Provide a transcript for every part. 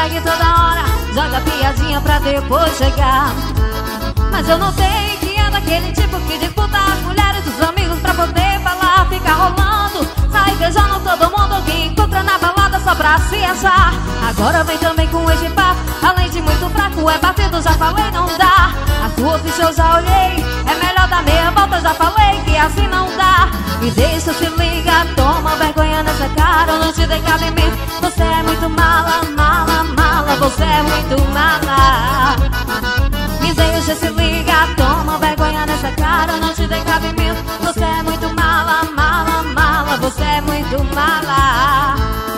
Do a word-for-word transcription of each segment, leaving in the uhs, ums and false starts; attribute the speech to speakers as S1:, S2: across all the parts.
S1: segue toda hora, joga piadinha pra depois chegar. Mas eu notei que é daquele tipo que disputa as mulheres dos amigos pra poder falar. Fica rolando, sai beijando todo mundo que encontra na balada só pra se achar. Agora vem também com esse papo, além de muito fraco, é batido, já falei, não dá. A sua ficha eu já olhei, é melhor dar meia volta, já falei que assim não dá. Me deixa, se liga, toma vergonha nessa cara, não te dei cabimento. Você é muito mala, mala, mala, você é muito mala. Me deixa, se liga, toma vergonha nessa cara, não te dei cabimento. Você é muito mala, mala, mala, você é muito mala.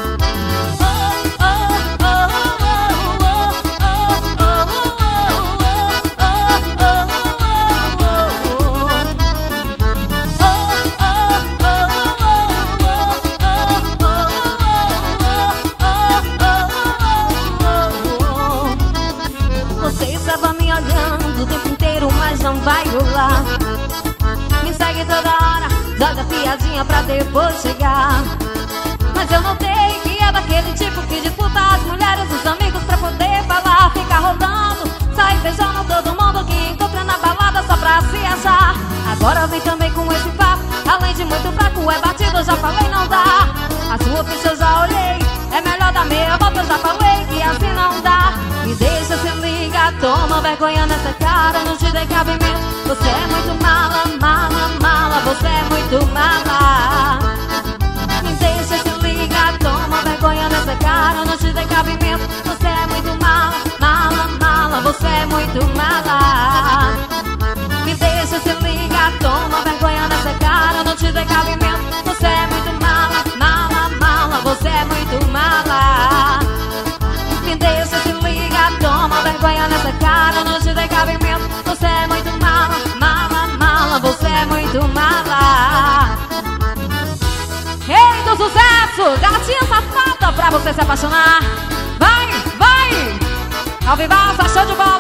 S1: Não vai rolar. Me segue toda hora, joga piadinha pra depois chegar. Mas eu notei que é daquele tipo que disputa as mulheres dos amigos pra poder falar. Fica rodando, sai beijando todo mundo que encontra na balada só pra se achar. Agora vem também com esse papo, além de muito fraco, é batido, já falei, não dá. A sua ficha eu já olhei, é melhor dar meia volta, eu já falei que assim não dá. Me deixa, se liga, toma vergonha nessa cara, não te dei cabimento. Você é muito mala, mala, mala, você é muito mala. Me deixa, se liga, toma vergonha nessa cara, não te dei cabimento. Você é muito mala, mala, mala, você é muito mala. Me deixa, se liga, toma vergonha nessa cara, não te dei cabimento. Você é muito mala, mala, mala, você é muito mala. Me deixa, se liga, toma vergonha nessa cara, não te dei cabimento. Você é muito mala, mala, mala, você é muito mala. Rei do sucesso, gatinha safada pra você se apaixonar. Vai, vai, ao vivaço, show de bola.